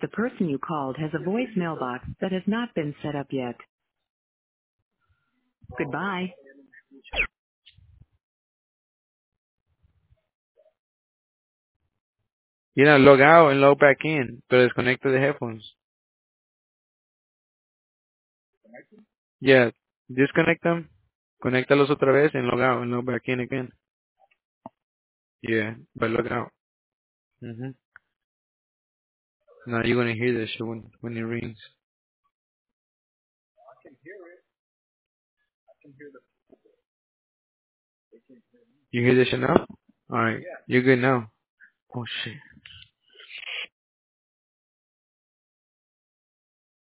the person you called has a voicemail box that has not been set up yet. Goodbye. You know, log out and log back in, pero desconecta the headphones. Yeah, disconnect them, conéctalos otra vez and log out and log back in again. Yeah, but log out. Now you're gonna hear this shit when it rings. You hear this shit now? Alright, you're good now. Oh shit.